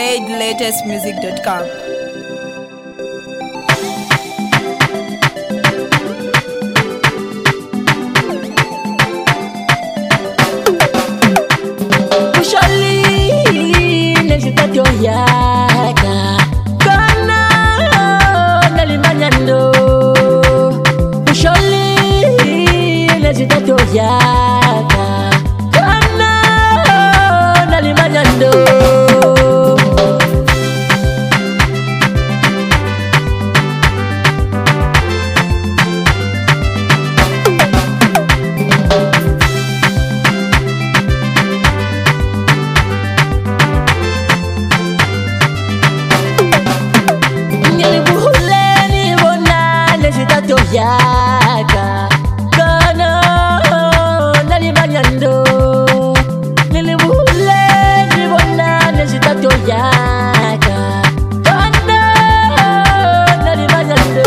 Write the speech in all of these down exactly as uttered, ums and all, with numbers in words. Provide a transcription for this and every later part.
zaid latest music dot com. Yaka kana nalimanyando usholi nezitato yaka kana nalimanyando yaka kana nalimanyando nilibule nibona nezitato yaka kana nalimanyando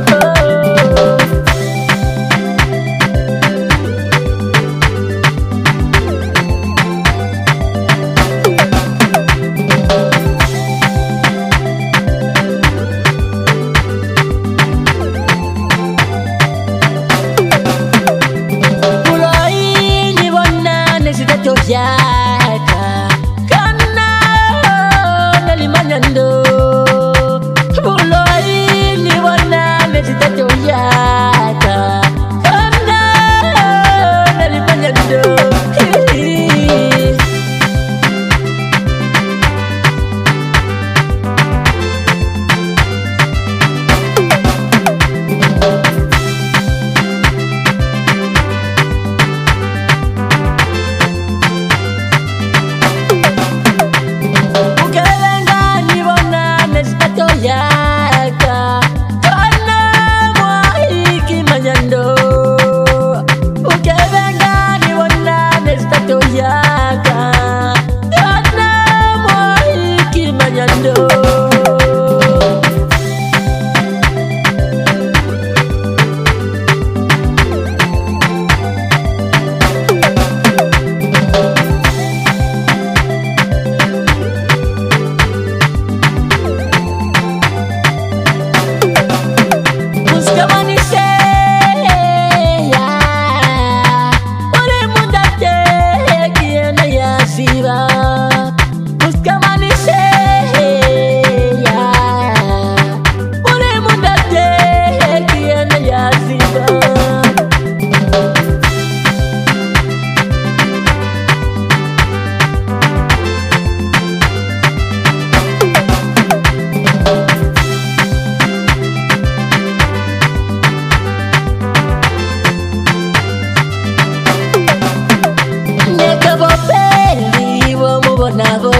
yaka kana nalimanyando buloi ni wana nezitato yaka kana nalimanyando yaka kana mwaiki manyando ukevenga ni wana nezitato yaka kana mwaiki manyando nabo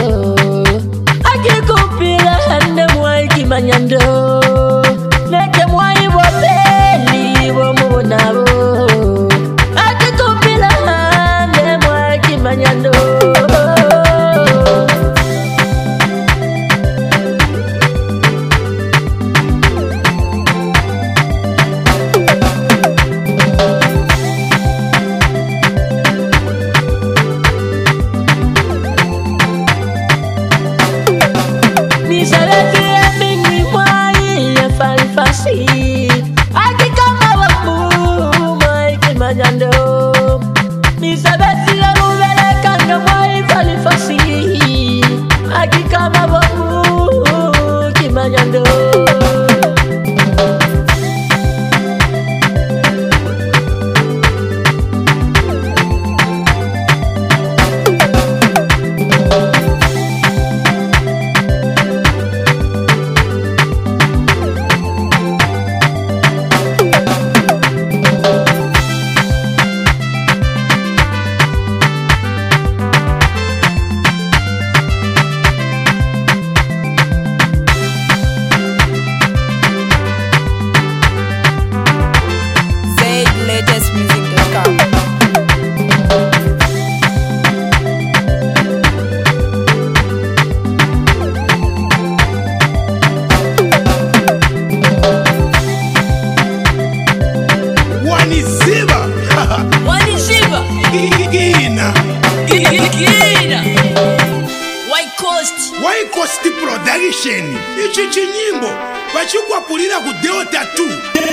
akikupila hande mwaiki manyando neke mwai wapeli womu nabo akikupila hande mwaiki manyando akikama wamu mwaiki manyando nisabesi ya ruvele kanga mwai falifasi akikama wamu kimanyando Gina. Gina. White coat. Coast. Why Coast Production. Ichi chinyimbo. Bachikwapulira ku Delta two.